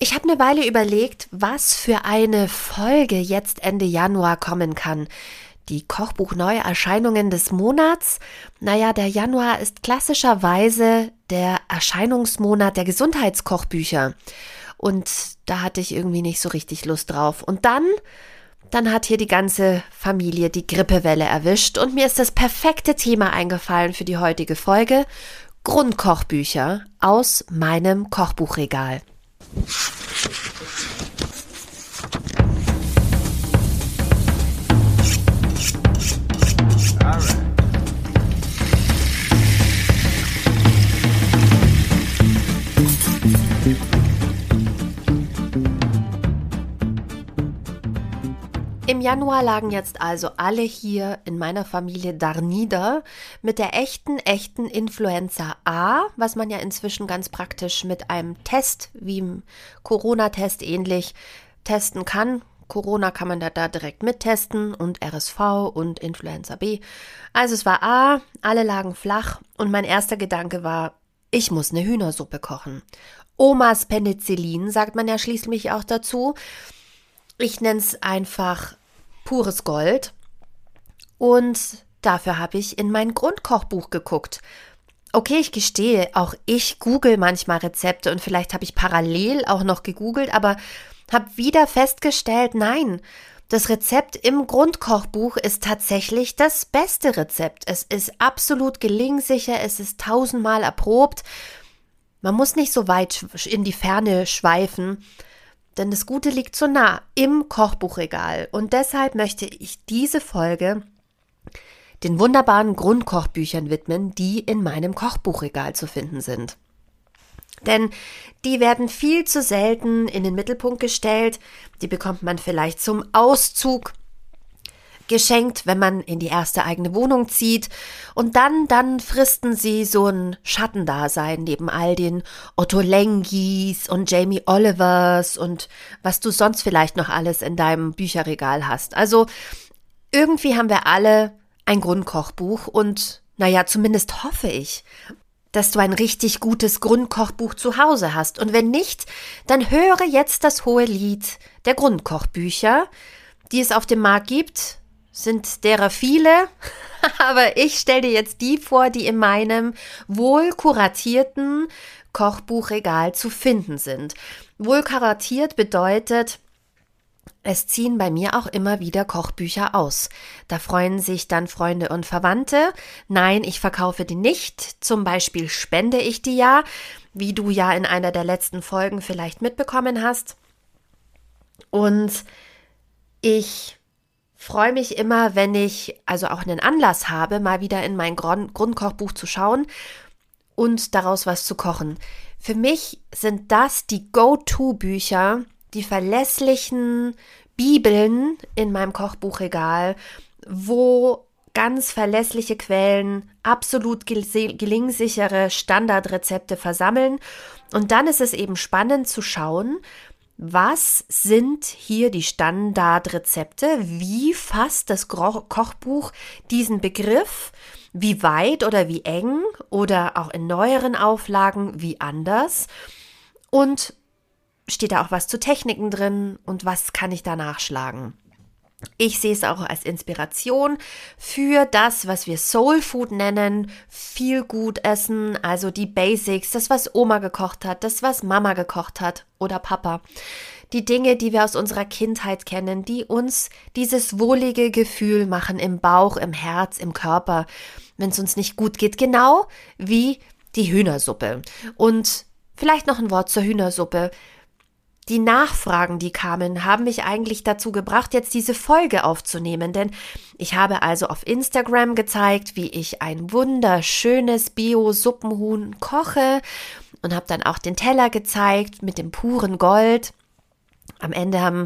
Ich habe eine Weile überlegt, was für eine Folge jetzt Ende Januar kommen kann. Die Kochbuch-Neuerscheinungen des Monats. Naja, der Januar ist klassischerweise der Erscheinungsmonat der Gesundheitskochbücher. Und da hatte ich irgendwie nicht so richtig Lust drauf. Und dann hat hier die ganze Familie die Grippewelle erwischt und mir ist das perfekte Thema eingefallen für die heutige Folge: Grundkochbücher aus meinem Kochbuchregal. Im Januar lagen jetzt also alle hier in meiner Familie darnieder mit der echten Influenza A, was man ja inzwischen ganz praktisch mit einem Test, wie im Corona-Test ähnlich, testen kann. Corona kann man da direkt mittesten und RSV und Influenza B. Also es war A, alle lagen flach und mein erster Gedanke war, ich muss eine Hühnersuppe kochen. Omas Penicillin, sagt man ja schließlich auch dazu. Ich nenne es einfach pures Gold und dafür habe ich in mein Grundkochbuch geguckt. Okay, ich gestehe, auch ich google manchmal Rezepte und vielleicht habe ich parallel auch noch gegoogelt, aber habe wieder festgestellt, nein, das Rezept im Grundkochbuch ist tatsächlich das beste Rezept. Es ist absolut gelingsicher, es ist 1000-mal erprobt. Man muss nicht so weit in die Ferne schweifen, denn das Gute liegt so nah im Kochbuchregal. Und deshalb möchte ich diese Folge den wunderbaren Grundkochbüchern widmen, die in meinem Kochbuchregal zu finden sind. Denn die werden viel zu selten in den Mittelpunkt gestellt. Die bekommt man vielleicht zum Auszug geschenkt, wenn man in die erste eigene Wohnung zieht. Und dann fristen sie so ein Schattendasein neben all den Otto Lengis und Jamie Olivers und was du sonst vielleicht noch alles in deinem Bücherregal hast. Also irgendwie haben wir alle ein Grundkochbuch und naja, zumindest hoffe ich, dass du ein richtig gutes Grundkochbuch zu Hause hast. Und wenn nicht, dann höre jetzt das hohe Lied der Grundkochbücher, die es auf dem Markt gibt. Sind derer viele, aber ich stelle dir jetzt die vor, die in meinem wohl kuratierten Kochbuchregal zu finden sind. Wohl kuratiert bedeutet, es ziehen bei mir auch immer wieder Kochbücher aus. Da freuen sich dann Freunde und Verwandte. Nein, ich verkaufe die nicht. Zum Beispiel spende ich die ja, wie du ja in einer der letzten Folgen vielleicht mitbekommen hast. Und ich freue mich immer, wenn ich also auch einen Anlass habe, mal wieder in mein Grundkochbuch zu schauen und daraus was zu kochen. Für mich sind das die Go-To-Bücher, die verlässlichen Bibeln in meinem Kochbuchregal, wo ganz verlässliche Quellen absolut gelingsichere Standardrezepte versammeln. Und dann ist es eben spannend zu schauen, was sind hier die Standardrezepte? Wie fasst das Kochbuch diesen Begriff? Wie weit oder wie eng oder auch in neueren Auflagen wie anders? Und steht da auch was zu Techniken drin und was kann ich da nachschlagen? Ich sehe es auch als Inspiration für das, was wir Soul Food nennen, viel gut essen, also die Basics, das, was Oma gekocht hat, das, was Mama gekocht hat oder Papa. Die Dinge, die wir aus unserer Kindheit kennen, die uns dieses wohlige Gefühl machen im Bauch, im Herz, im Körper, wenn es uns nicht gut geht, genau wie die Hühnersuppe. Und vielleicht noch ein Wort zur Hühnersuppe. Die Nachfragen, die kamen, haben mich eigentlich dazu gebracht, jetzt diese Folge aufzunehmen, denn ich habe also auf Instagram gezeigt, wie ich ein wunderschönes Bio-Suppenhuhn koche und habe dann auch den Teller gezeigt mit dem puren Gold. Am Ende haben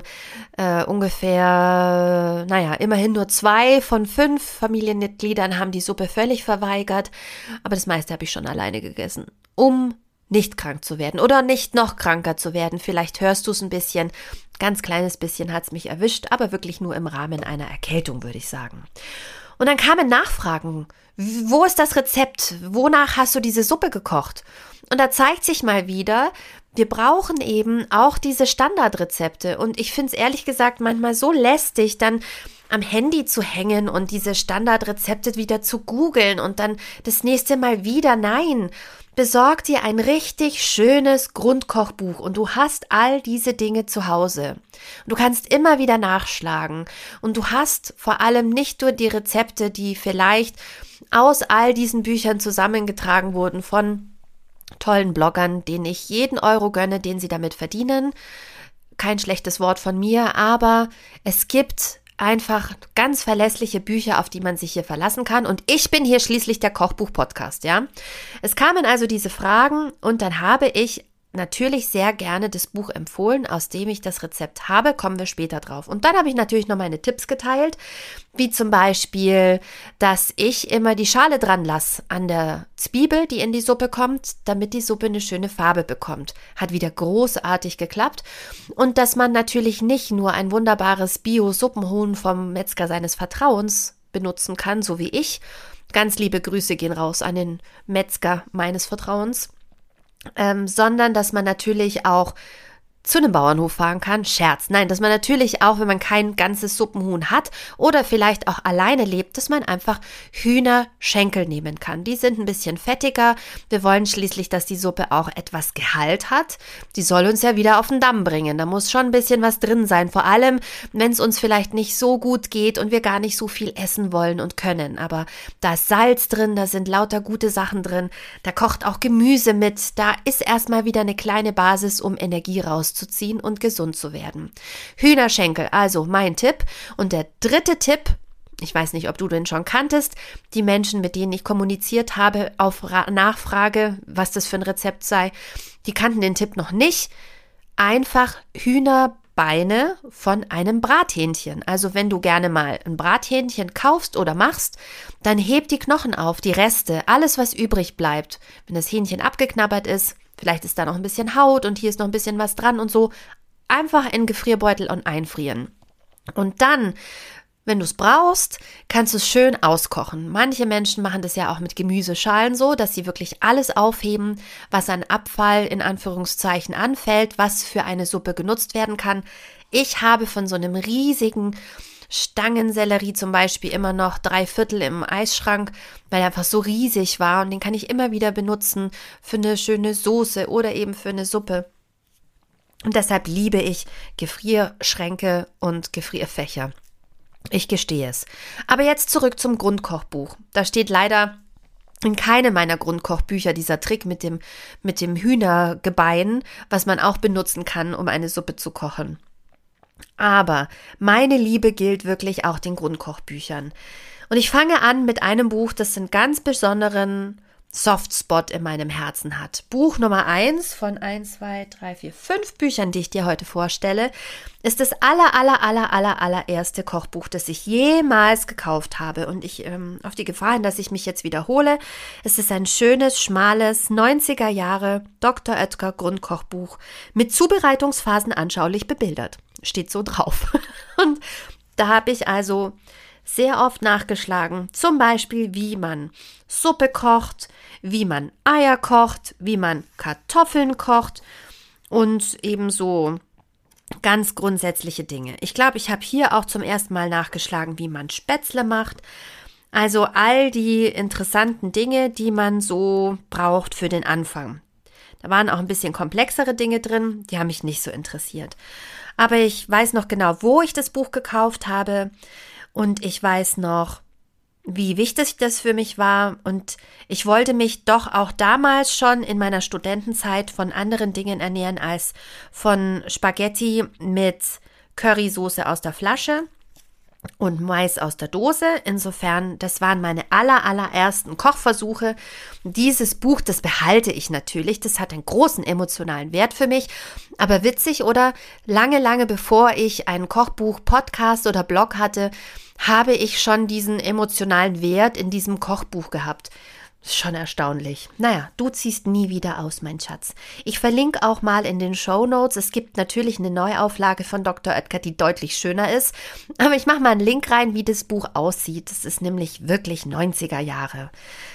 immerhin nur 2 von 5 Familienmitgliedern haben die Suppe völlig verweigert, aber das meiste habe ich schon alleine gegessen, um nicht krank zu werden oder nicht noch kranker zu werden. Vielleicht hörst du es ein bisschen, ganz kleines bisschen hat es mich erwischt, aber wirklich nur im Rahmen einer Erkältung, würde ich sagen. Und dann kamen Nachfragen Wo ist das Rezept? Wonach hast du diese Suppe gekocht? Und da zeigt sich mal wieder, wir brauchen eben auch diese Standardrezepte. Und ich finde es ehrlich gesagt manchmal so lästig, dann am Handy zu hängen und diese Standardrezepte wieder zu googeln und dann das nächste Mal wieder. Nein, besorg dir ein richtig schönes Grundkochbuch und du hast all diese Dinge zu Hause. Du kannst immer wieder nachschlagen und du hast vor allem nicht nur die Rezepte, die vielleicht aus all diesen Büchern zusammengetragen wurden von tollen Bloggern, denen ich jeden Euro gönne, den sie damit verdienen. Kein schlechtes Wort von mir, aber es gibt einfach ganz verlässliche Bücher, auf die man sich hier verlassen kann. Und ich bin hier schließlich der Kochbuch-Podcast, ja. Es kamen also diese Fragen und dann habe ich natürlich sehr gerne das Buch empfohlen, aus dem ich das Rezept habe, kommen wir später drauf. Und dann habe ich natürlich noch meine Tipps geteilt, wie zum Beispiel, dass ich immer die Schale dran lasse an der Zwiebel, die in die Suppe kommt, damit die Suppe eine schöne Farbe bekommt. Hat wieder großartig geklappt. Und dass man natürlich nicht nur ein wunderbares Bio-Suppenhuhn vom Metzger seines Vertrauens benutzen kann, so wie ich. Ganz liebe Grüße gehen raus an den Metzger meines Vertrauens. Sondern dass man natürlich auch zu einem Bauernhof fahren kann. Scherz. Nein, dass man natürlich auch, wenn man kein ganzes Suppenhuhn hat oder vielleicht auch alleine lebt, dass man einfach Hühnerschenkel nehmen kann. Die sind ein bisschen fettiger. Wir wollen schließlich, dass die Suppe auch etwas Gehalt hat. Die soll uns ja wieder auf den Damm bringen. Da muss schon ein bisschen was drin sein. Vor allem, wenn es uns vielleicht nicht so gut geht und wir gar nicht so viel essen wollen und können. Aber da ist Salz drin, da sind lauter gute Sachen drin. Da kocht auch Gemüse mit. Da ist erstmal wieder eine kleine Basis, um Energie rauszuziehen und gesund zu werden. Hühnerschenkel, also mein Tipp. Und der dritte Tipp, ich weiß nicht, ob du den schon kanntest, die Menschen, mit denen ich kommuniziert habe, auf Nachfrage, was das für ein Rezept sei, die kannten den Tipp noch nicht. Einfach Hühnerbeine von einem Brathähnchen. Also wenn du gerne mal ein Brathähnchen kaufst oder machst, dann heb die Knochen auf, die Reste, alles was übrig bleibt. Wenn das Hähnchen abgeknabbert ist, vielleicht ist da noch ein bisschen Haut und hier ist noch ein bisschen was dran und so. Einfach in den Gefrierbeutel und einfrieren. Und dann, wenn du es brauchst, kannst du es schön auskochen. Manche Menschen machen das ja auch mit Gemüseschalen so, dass sie wirklich alles aufheben, was an Abfall in Anführungszeichen anfällt, was für eine Suppe genutzt werden kann. Ich habe von so einem riesigen Stangensellerie zum Beispiel immer noch 3/4 im Eisschrank, weil er einfach so riesig war und den kann ich immer wieder benutzen für eine schöne Soße oder eben für eine Suppe. Und deshalb liebe ich Gefrierschränke und Gefrierfächer. Ich gestehe es. Aber jetzt zurück zum Grundkochbuch. Da steht leider in keinem meiner Grundkochbücher dieser Trick mit dem Hühnergebein, was man auch benutzen kann, um eine Suppe zu kochen. Aber meine Liebe gilt wirklich auch den Grundkochbüchern. Und ich fange an mit einem Buch, das einen ganz besonderen Softspot in meinem Herzen hat. Buch Nummer 1 von 1, 2, 3, 4, 5 Büchern, die ich dir heute vorstelle, ist das allererste Kochbuch, das ich jemals gekauft habe. Und ich, auf die Gefahr hin, dass ich mich jetzt wiederhole, es ist ein schönes, schmales 90er Jahre Dr. Oetker Grundkochbuch mit Zubereitungsphasen anschaulich bebildert. Steht so drauf. Und da habe ich also sehr oft nachgeschlagen, zum Beispiel, wie man Suppe kocht, wie man Eier kocht, wie man Kartoffeln kocht und ebenso ganz grundsätzliche Dinge. Ich glaube, ich habe hier auch zum ersten Mal nachgeschlagen, wie man Spätzle macht. Also all die interessanten Dinge, die man so braucht für den Anfang. Da waren auch ein bisschen komplexere Dinge drin, die haben mich nicht so interessiert. Aber ich weiß noch genau, wo ich das Buch gekauft habe. Und ich weiß noch, wie wichtig das für mich war. Und ich wollte mich doch auch damals schon in meiner Studentenzeit von anderen Dingen ernähren als von Spaghetti mit Currysoße aus der Flasche und Mais aus der Dose. Insofern, das waren meine allerersten Kochversuche. Dieses Buch, das behalte ich natürlich. Das hat einen großen emotionalen Wert für mich. Aber witzig, oder? Lange bevor ich einen Kochbuch, Podcast oder Blog hatte, habe ich schon diesen emotionalen Wert in diesem Kochbuch gehabt. Ist schon erstaunlich. Naja, du ziehst nie wieder aus, mein Schatz. Ich verlinke auch mal in den Shownotes. Es gibt natürlich eine Neuauflage von Dr. Oetker, die deutlich schöner ist. Aber ich mache mal einen Link rein, wie das Buch aussieht. Das ist nämlich wirklich 90er Jahre.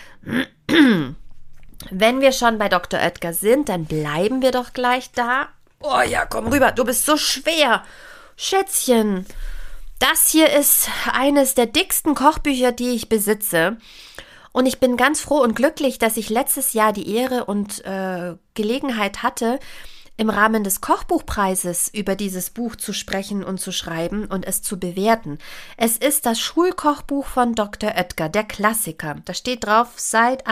Wenn wir schon bei Dr. Oetker sind, dann bleiben wir doch gleich da. Oh ja, komm rüber, du bist so schwer. Schätzchen, das hier ist eines der dicksten Kochbücher, die ich besitze. Und ich bin ganz froh und glücklich, dass ich letztes Jahr die Ehre und Gelegenheit hatte, im Rahmen des Kochbuchpreises über dieses Buch zu sprechen und zu schreiben und es zu bewerten. Es ist das Schulkochbuch von Dr. Oetker, der Klassiker. Da steht drauf, seit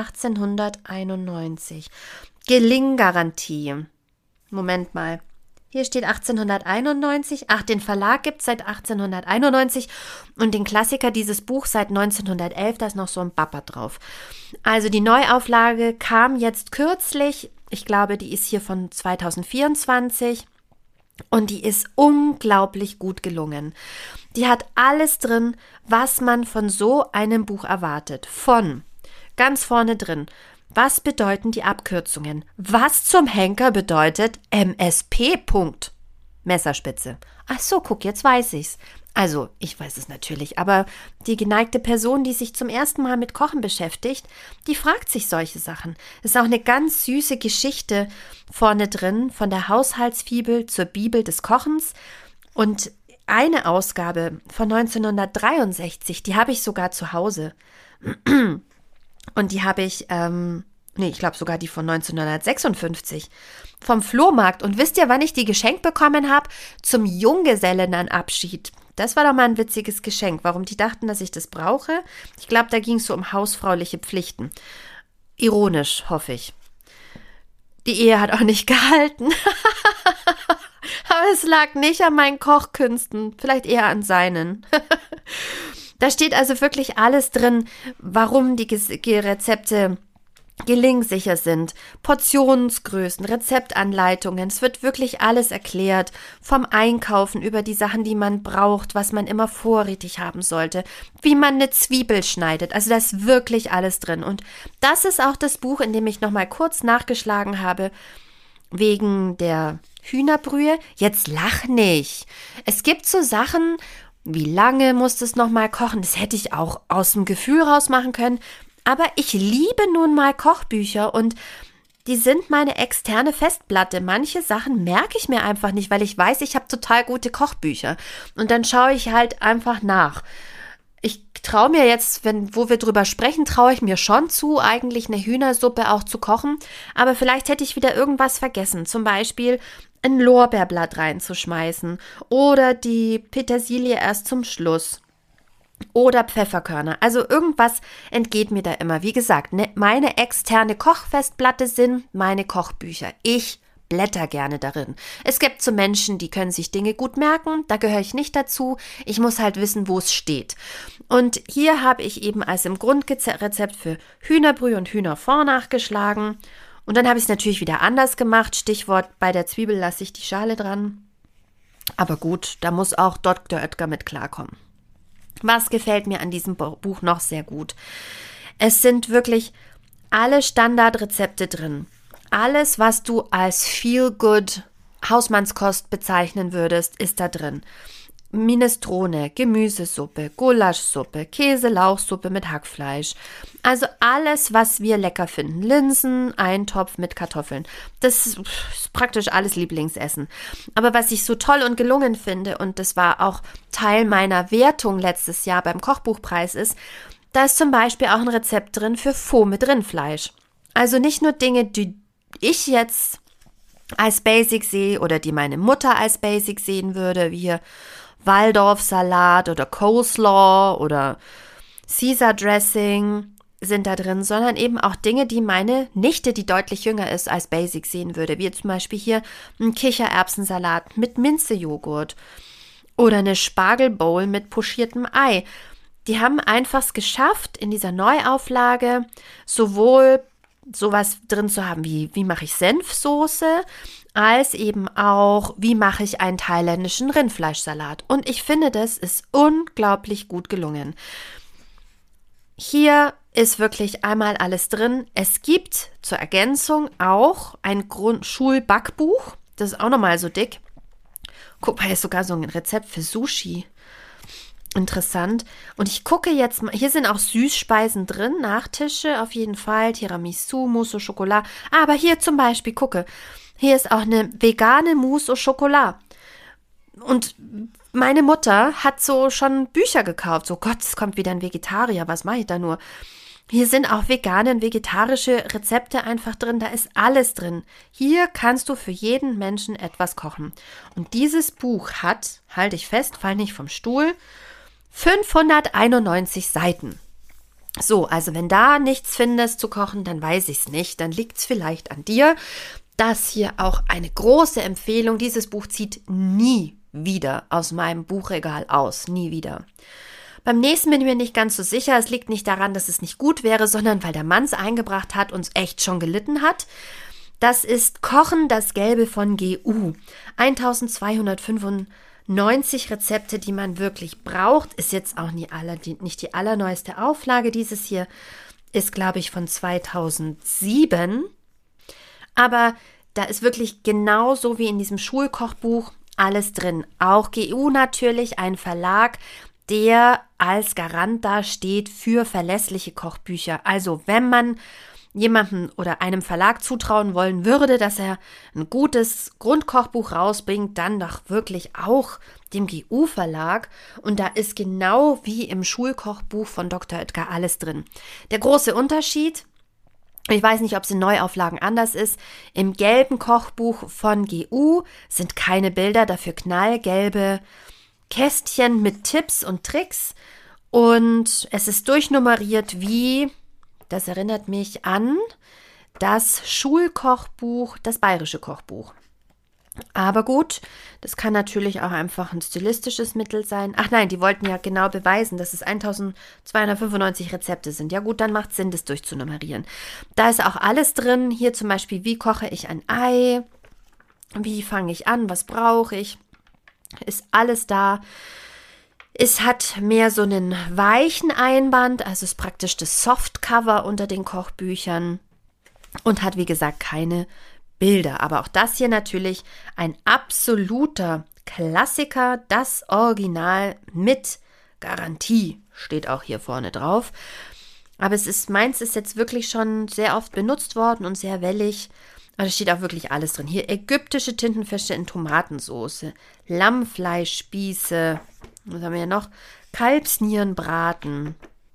1891. Gelinggarantie. Moment mal. Hier steht 1891. Ach, den Verlag gibt es seit 1891 und den Klassiker, dieses Buch, seit 1911. Da ist noch so ein Bapper drauf. Also die Neuauflage kam jetzt kürzlich. Ich glaube, die ist hier von 2024 und die ist unglaublich gut gelungen. Die hat alles drin, was man von so einem Buch erwartet. Von ganz vorne drin. Was bedeuten die Abkürzungen? Was zum Henker bedeutet MSP? Punkt. Messerspitze. Ach so, guck, jetzt weiß ich's. Also, ich weiß es natürlich, aber die geneigte Person, die sich zum ersten Mal mit Kochen beschäftigt, die fragt sich solche Sachen. Es ist auch eine ganz süße Geschichte vorne drin, von der Haushaltsfibel zur Bibel des Kochens. Und eine Ausgabe von 1963, die habe ich sogar zu Hause. Und die habe ich, ich glaube sogar die von 1956 vom Flohmarkt. Und wisst ihr, wann ich die geschenkt bekommen habe? Zum Junggesellenabschied. Das war doch mal ein witziges Geschenk. Warum die dachten, dass ich das brauche? Ich glaube, da ging es so um hausfrauliche Pflichten. Ironisch, hoffe ich. Die Ehe hat auch nicht gehalten. Aber es lag nicht an meinen Kochkünsten, vielleicht eher an seinen. Da steht also wirklich alles drin, warum die Rezepte gelingsicher sind, Portionsgrößen, Rezeptanleitungen, es wird wirklich alles erklärt, vom Einkaufen über die Sachen, die man braucht, was man immer vorrätig haben sollte, wie man eine Zwiebel schneidet, also da ist wirklich alles drin. Und das ist auch das Buch, in dem ich nochmal kurz nachgeschlagen habe, wegen der Hühnerbrühe. Jetzt lach nicht. Es gibt so Sachen, wie lange muss das nochmal kochen, das hätte ich auch aus dem Gefühl raus machen können. Aber ich liebe nun mal Kochbücher und die sind meine externe Festplatte. Manche Sachen merke ich mir einfach nicht, weil ich weiß, ich habe total gute Kochbücher. Und dann schaue ich halt einfach nach. Ich traue mir jetzt, wo wir drüber sprechen, traue ich mir schon zu, eigentlich eine Hühnersuppe auch zu kochen. Aber vielleicht hätte ich wieder irgendwas vergessen. Zum Beispiel ein Lorbeerblatt reinzuschmeißen oder die Petersilie erst zum Schluss. Oder Pfefferkörner. Also irgendwas entgeht mir da immer. Wie gesagt, meine externe Kochfestplatte sind meine Kochbücher. Ich blätter gerne darin. Es gibt so Menschen, die können sich Dinge gut merken. Da gehöre ich nicht dazu. Ich muss halt wissen, wo es steht. Und hier habe ich eben als im Grundrezept für Hühnerbrühe und Hühnerfond nachgeschlagen. Und dann habe ich es natürlich wieder anders gemacht. Stichwort, bei der Zwiebel lasse ich die Schale dran. Aber gut, da muss auch Dr. Oetker mit klarkommen. Was gefällt mir an diesem Buch noch sehr gut? Es sind wirklich alle Standardrezepte drin. Alles, was du als Feel-Good Hausmannskost bezeichnen würdest, ist da drin. Minestrone, Gemüsesuppe, Gulaschsuppe, Käse-Lauchsuppe mit Hackfleisch. Also alles, was wir lecker finden. Linsen, Eintopf mit Kartoffeln. Das ist praktisch alles Lieblingsessen. Aber was ich so toll und gelungen finde, und das war auch Teil meiner Wertung letztes Jahr beim Kochbuchpreis ist, da ist zum Beispiel auch ein Rezept drin für Faux mit Rindfleisch. Also nicht nur Dinge, die ich jetzt als Basic sehe oder die meine Mutter als Basic sehen würde, wie hier Waldorfsalat oder Coleslaw oder Caesar Dressing sind da drin, sondern eben auch Dinge, die meine Nichte, die deutlich jünger ist, als Basic sehen würde, wie zum Beispiel hier ein Kichererbsensalat mit Minzejoghurt oder eine Spargelbowl mit pochiertem Ei. Die haben einfach es geschafft, in dieser Neuauflage sowohl sowas drin zu haben wie mache ich Senfsoße, als eben auch, wie mache ich einen thailändischen Rindfleischsalat. Und ich finde, das ist unglaublich gut gelungen. Hier ist wirklich einmal alles drin. Es gibt zur Ergänzung auch ein Schulbackbuch. Das ist auch nochmal so dick. Guck mal, hier ist sogar so ein Rezept für Sushi. Interessant. Und ich gucke jetzt mal, hier sind auch Süßspeisen drin, Nachtische auf jeden Fall, Tiramisu, Mousse au Chocolat. Aber hier zum Beispiel, gucke, hier ist auch eine vegane Mousse au Chocolat. Und meine Mutter hat so schon Bücher gekauft. So, Gott, es kommt wieder ein Vegetarier, was mache ich da nur? Hier sind auch vegane und vegetarische Rezepte einfach drin, da ist alles drin. Hier kannst du für jeden Menschen etwas kochen. Und dieses Buch hat, halte ich fest, fall nicht vom Stuhl, 591 Seiten. So, also wenn da nichts findest zu kochen, dann weiß ich es nicht. Dann liegt es vielleicht an dir. Das hier auch eine große Empfehlung. Dieses Buch zieht nie wieder aus meinem Buchregal aus. Nie wieder. Beim nächsten bin ich mir nicht ganz so sicher. Es liegt nicht daran, dass es nicht gut wäre, sondern weil der Mann es eingebracht hat und es echt schon gelitten hat. Das ist Kochen, das Gelbe von GU. 1295 Rezepte, die man wirklich braucht. Ist jetzt auch nicht die allerneueste Auflage. Dieses hier ist, glaube ich, von 2007. Aber da ist wirklich genauso wie in diesem Schulkochbuch alles drin. Auch GU natürlich, ein Verlag, der als Garant dasteht für verlässliche Kochbücher. Also wenn man jemandem oder einem Verlag zutrauen wollen würde, dass er ein gutes Grundkochbuch rausbringt, dann doch wirklich auch dem GU-Verlag. Und da ist genau wie im Schulkochbuch von Dr. Oetker alles drin. Der große Unterschied, ich weiß nicht, ob es in Neuauflagen anders ist, im gelben Kochbuch von GU sind keine Bilder, dafür knallgelbe Kästchen mit Tipps und Tricks und es ist durchnummeriert wie, das erinnert mich an das Schulkochbuch, das bayerische Kochbuch. Aber gut, das kann natürlich auch einfach ein stilistisches Mittel sein. Ach nein, die wollten ja genau beweisen, dass es 1295 Rezepte sind. Ja gut, dann macht es Sinn, das durchzunummerieren. Da ist auch alles drin. Hier zum Beispiel, wie koche ich ein Ei? Wie fange ich an? Was brauche ich? Ist alles da. Es hat mehr so einen weichen Einband, also ist praktisch das Softcover unter den Kochbüchern und hat, wie gesagt, keine Bilder. Aber auch das hier natürlich ein absoluter Klassiker, das Original mit Garantie steht auch hier vorne drauf. Aber meins ist jetzt wirklich schon sehr oft benutzt worden und sehr wellig. Aber da steht auch wirklich alles drin. Hier ägyptische Tintenfische in Tomatensoße, Lammfleischspieße, was haben wir hier noch? Kalbsnierenbraten.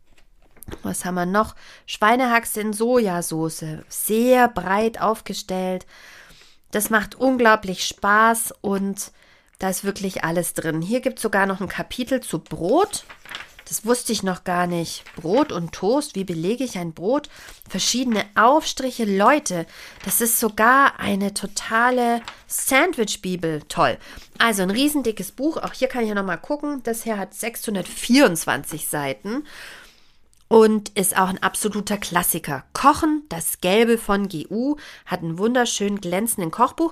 Was haben wir noch? Schweinehaxe in Sojasauce, sehr breit aufgestellt. Das macht unglaublich Spaß und da ist wirklich alles drin. Hier gibt es sogar noch ein Kapitel zu Brot. Das wusste ich noch gar nicht. Brot und Toast, wie belege ich ein Brot? Verschiedene Aufstriche, Leute. Das ist sogar eine totale Sandwich-Bibel. Toll. Also ein riesendickes Buch. Auch hier kann ich ja nochmal gucken. Das hier hat 624 Seiten und ist auch ein absoluter Klassiker. Kochen, das Gelbe von GU, hat einen wunderschönen glänzenden Kochbuch.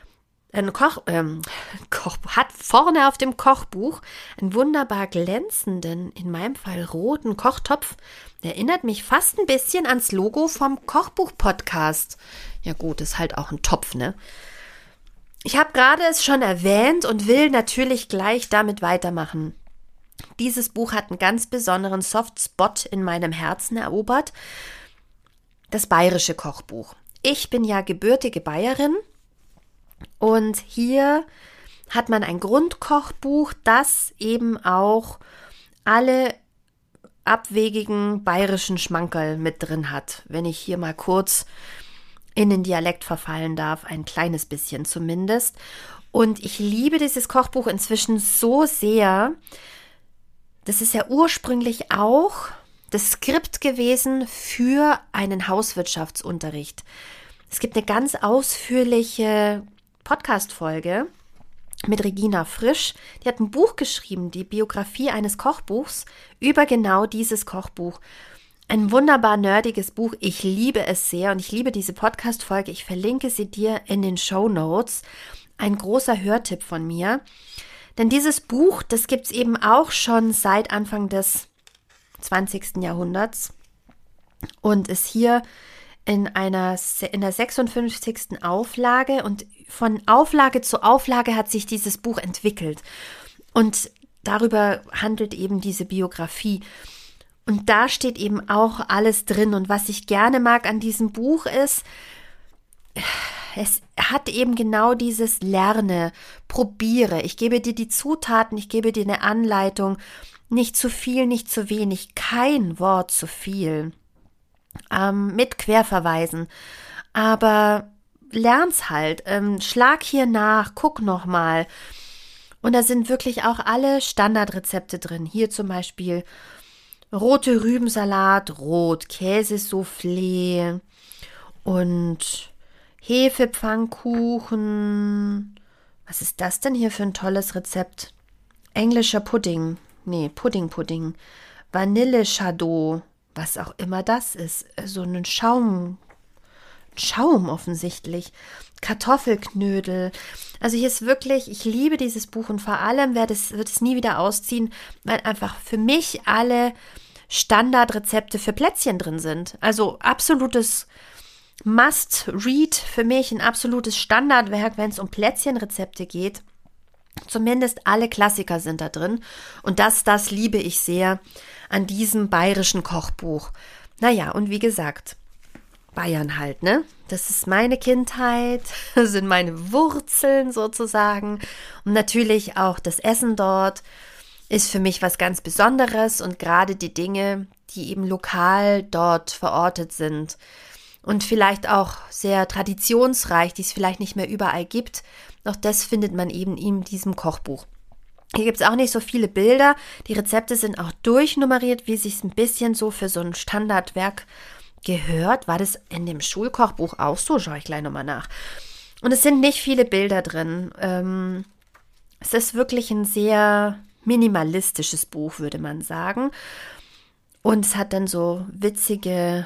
Hat vorne auf dem Kochbuch einen wunderbar glänzenden, in meinem Fall roten Kochtopf. Der erinnert mich fast ein bisschen ans Logo vom Kochbuch-Podcast. Ja gut, ist halt auch ein Topf, ne? Ich habe gerade es schon erwähnt und will natürlich gleich damit weitermachen. Dieses Buch hat einen ganz besonderen Softspot in meinem Herzen erobert. Das bayerische Kochbuch. Ich bin ja gebürtige Bayerin. Und hier hat man ein Grundkochbuch, das eben auch alle abwegigen bayerischen Schmankerl mit drin hat. Wenn ich hier mal kurz in den Dialekt verfallen darf, ein kleines bisschen zumindest. Und ich liebe dieses Kochbuch inzwischen so sehr. Das ist ja ursprünglich auch das Skript gewesen für einen Hauswirtschaftsunterricht. Es gibt eine ganz ausführliche Podcast-Folge mit Regina Frisch. Die hat ein Buch geschrieben, die Biografie eines Kochbuchs, über genau dieses Kochbuch. Ein wunderbar nerdiges Buch. Ich liebe es sehr und ich liebe diese Podcast-Folge. Ich verlinke sie dir in den Shownotes. Ein großer Hörtipp von mir. Denn dieses Buch, das gibt es eben auch schon seit Anfang des 20. Jahrhunderts. und ist hier in der 56. Auflage, und von Auflage zu Auflage hat sich dieses Buch entwickelt. Und darüber handelt eben diese Biografie. Und da steht eben auch alles drin. Und was ich gerne mag an diesem Buch ist, es hat eben genau dieses Lerne, probiere. Ich gebe dir die Zutaten, ich gebe dir eine Anleitung. Nicht zu viel, nicht zu wenig, kein Wort zu viel. Mit Querverweisen. Aber lern's halt. Schlag hier nach, guck nochmal. Und da sind wirklich auch alle Standardrezepte drin. Hier zum Beispiel rote Rübensalat, rot, Käsesoufflé und Hefepfannkuchen. Was ist das denn hier für ein tolles Rezept? Englischer Pudding. Nee, Pudding. Vanille-Chateau. Was auch immer das ist. So ein Schaum offensichtlich. Kartoffelknödel. Also hier ist wirklich, ich liebe dieses Buch und vor allem wird es nie wieder ausziehen, weil einfach für mich alle Standardrezepte für Plätzchen drin sind. Also absolutes Must-Read für mich, ein absolutes Standardwerk, wenn es um Plätzchenrezepte geht. Zumindest alle Klassiker sind da drin. Und das liebe ich sehr an diesem bayerischen Kochbuch. Naja, und wie gesagt, Bayern halt, ne? Das ist meine Kindheit, das sind meine Wurzeln sozusagen. Und natürlich auch das Essen dort ist für mich was ganz Besonderes und gerade die Dinge, die eben lokal dort verortet sind und vielleicht auch sehr traditionsreich, die es vielleicht nicht mehr überall gibt, auch das findet man eben in diesem Kochbuch. Hier gibt es auch nicht so viele Bilder, die Rezepte sind auch durchnummeriert, wie es sich ein bisschen so für so ein Standardwerk gehört. War das in dem Schulkochbuch auch so? Schaue ich gleich nochmal nach. Und es sind nicht viele Bilder drin. Es ist wirklich ein sehr minimalistisches Buch, würde man sagen. Und es hat dann so witzige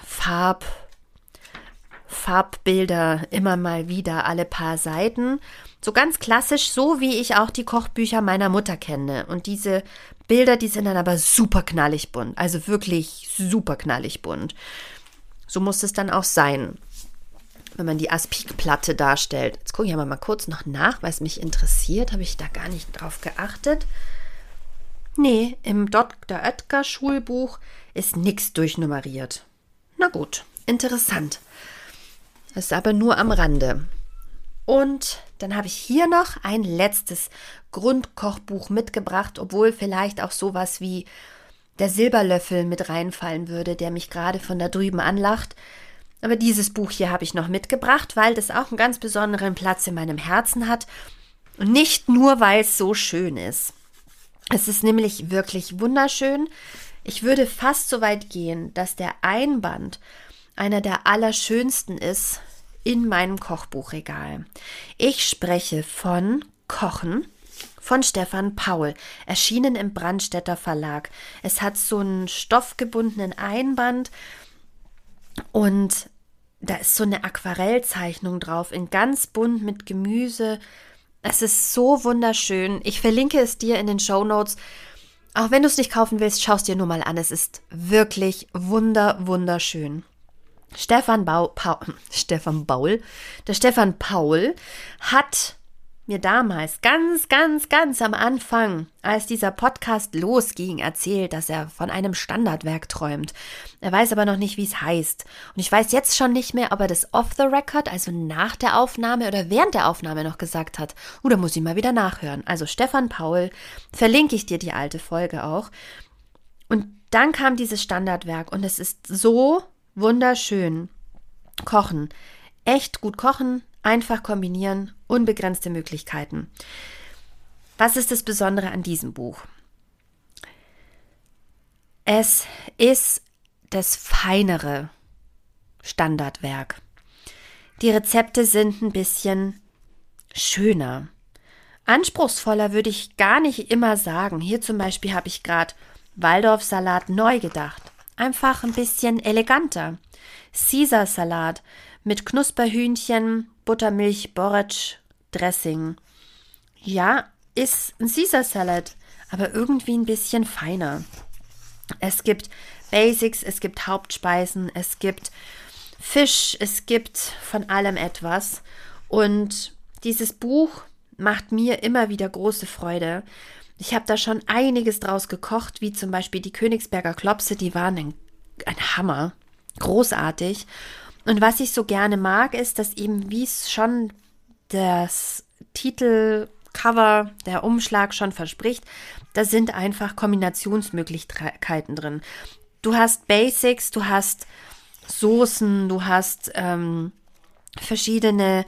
Farbbilder immer mal wieder, alle paar Seiten. So ganz klassisch, so wie ich auch die Kochbücher meiner Mutter kenne. Und diese Bilder, die sind dann aber super knallig bunt. Also wirklich super knallig bunt. So muss es dann auch sein, wenn man die Aspikplatte darstellt. Jetzt gucke ich aber mal kurz noch nach, weil es mich interessiert. Habe ich da gar nicht drauf geachtet. Nee, im Dr. Oetker Schulbuch ist nichts durchnummeriert. Na gut, interessant. Das ist aber nur am Rande. Und dann habe ich hier noch ein letztes Grundkochbuch mitgebracht, obwohl vielleicht auch sowas wie der Silberlöffel mit reinfallen würde, der mich gerade von da drüben anlacht. Aber dieses Buch hier habe ich noch mitgebracht, weil das auch einen ganz besonderen Platz in meinem Herzen hat. Und nicht nur, weil es so schön ist. Es ist nämlich wirklich wunderschön. Ich würde fast so weit gehen, dass der Einband einer der allerschönsten ist in meinem Kochbuchregal. Ich spreche von Kochen von Stefan Paul, erschienen im Brandstätter Verlag. Es hat so einen stoffgebundenen Einband und da ist so eine Aquarellzeichnung drauf, in ganz bunt mit Gemüse. Es ist so wunderschön. Ich verlinke es dir in den Shownotes. Auch wenn du es nicht kaufen willst, schau es dir nur mal an. Es ist wirklich wunderschön. Der Stefan Paul hat mir damals ganz am Anfang, als dieser Podcast losging, erzählt, dass er von einem Standardwerk träumt. Er weiß aber noch nicht, wie es heißt. Und ich weiß jetzt schon nicht mehr, ob er das off the record, also nach der Aufnahme oder während der Aufnahme noch gesagt hat. Da muss ich mal wieder nachhören. Also Stefan Paul, verlinke ich dir die alte Folge auch. Und dann kam dieses Standardwerk und es ist so wunderschön. Kochen. Echt gut kochen, einfach kombinieren, unbegrenzte Möglichkeiten. Was ist das Besondere an diesem Buch? Es ist das feinere Standardwerk. Die Rezepte sind ein bisschen schöner. Anspruchsvoller würde ich gar nicht immer sagen. Hier zum Beispiel habe ich gerade Waldorfsalat neu gedacht. Einfach ein bisschen eleganter. Caesar-Salat mit Knusperhühnchen, Buttermilch, Borretsch, Dressing. Ja, ist ein Caesar-Salat, aber irgendwie ein bisschen feiner. Es gibt Basics, es gibt Hauptspeisen, es gibt Fisch, es gibt von allem etwas. Und dieses Buch macht mir immer wieder große Freude. Ich habe da schon einiges draus gekocht, wie zum Beispiel die Königsberger Klopse, die waren ein Hammer, großartig. Und was ich so gerne mag, ist, dass eben, wie es schon das Titelcover, der Umschlag schon verspricht, da sind einfach Kombinationsmöglichkeiten drin. Du hast Basics, du hast Soßen, du hast verschiedene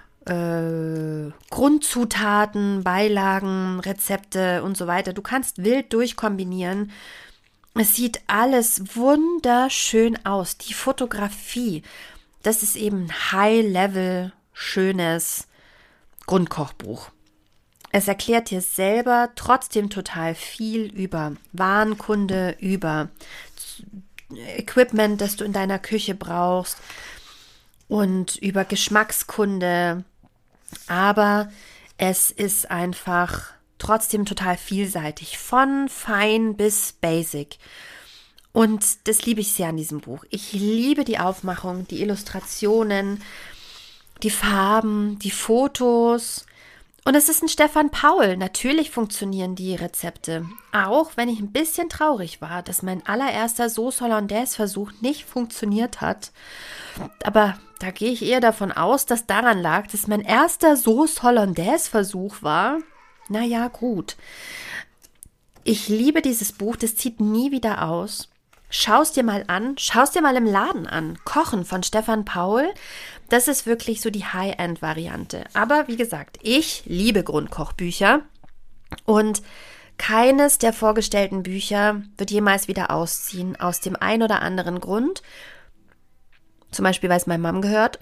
Grundzutaten, Beilagen, Rezepte und so weiter. Du kannst wild durchkombinieren. Es sieht alles wunderschön aus. Die Fotografie, das ist eben ein High-Level, schönes Grundkochbuch. Es erklärt dir selber trotzdem total viel über Warenkunde, über Equipment, das du in deiner Küche brauchst und über Geschmackskunde. Aber es ist einfach trotzdem total vielseitig, von fein bis basic. Und das liebe ich sehr an diesem Buch. Ich liebe die Aufmachung, die Illustrationen, die Farben, die Fotos. Und es ist ein Stefan Paul. Natürlich funktionieren die Rezepte. Auch wenn ich ein bisschen traurig war, dass mein allererster Sauce Hollandaise-Versuch nicht funktioniert hat. Aber da gehe ich eher davon aus, dass daran lag, dass mein erster Sauce Hollandaise-Versuch war. Naja, gut. Ich liebe dieses Buch, das zieht nie wieder aus. Schau es dir mal an, schau es dir mal im Laden an. Kochen von Stefan Paul, das ist wirklich so die High-End-Variante. Aber wie gesagt, ich liebe Grundkochbücher und keines der vorgestellten Bücher wird jemals wieder ausziehen, aus dem ein oder anderen Grund. Zum Beispiel, weil es meiner Mom gehört.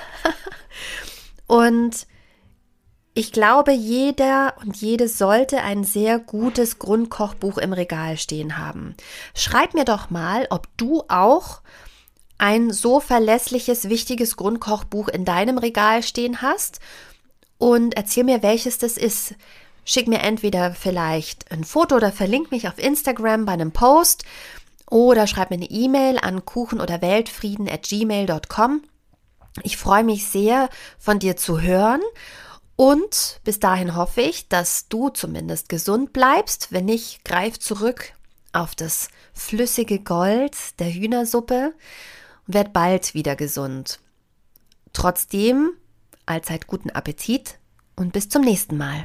Und ich glaube, jeder und jede sollte ein sehr gutes Grundkochbuch im Regal stehen haben. Schreib mir doch mal, ob du auch ein so verlässliches, wichtiges Grundkochbuch in deinem Regal stehen hast und erzähl mir, welches das ist. Schick mir entweder vielleicht ein Foto oder verlink mich auf Instagram bei einem Post oder schreib mir eine E-Mail an kuchen-oder-weltfrieden@gmail.com. Ich freue mich sehr, von dir zu hören. Und bis dahin hoffe ich, dass du zumindest gesund bleibst. Wenn nicht, greif zurück auf das flüssige Gold der Hühnersuppe und werd bald wieder gesund. Trotzdem, allzeit guten Appetit und bis zum nächsten Mal.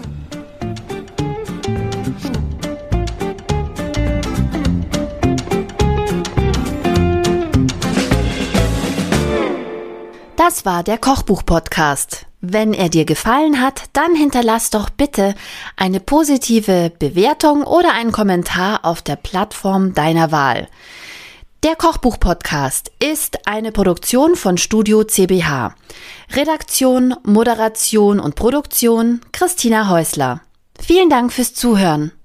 Das war der Kochbuch-Podcast. Wenn er dir gefallen hat, dann hinterlass doch bitte eine positive Bewertung oder einen Kommentar auf der Plattform deiner Wahl. Der Kochbuch-Podcast ist eine Produktion von Studio CBH. Redaktion, Moderation und Produktion Christina Häusler. Vielen Dank fürs Zuhören.